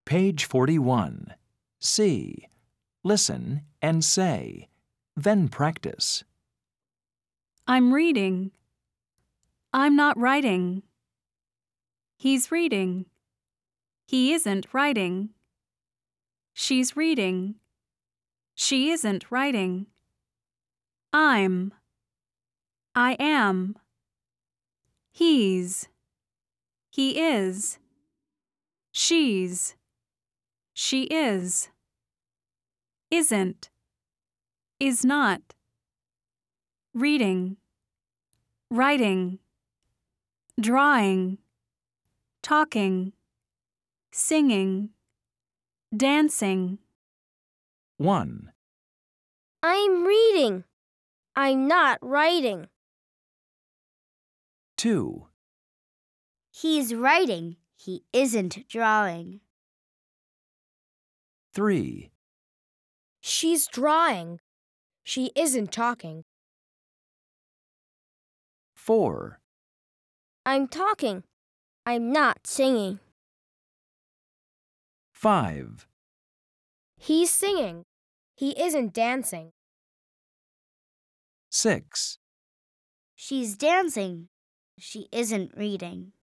Page 41. See. Listen and say. Then practice. I'm reading. I'm not writing. He's reading. He isn't writing. She's reading. She isn't writing. I am. He is. She is. Isn't. Is not. Reading. Writing. Drawing. Talking. Singing. Dancing. 1, I'm reading. I'm not writing. 2, He's writing. He isn't drawing. 3, She's drawing. She isn't talking. 4, I'm talking. I'm not singing. 5, He's singing. He isn't dancing. 6, She's dancing. She isn't reading.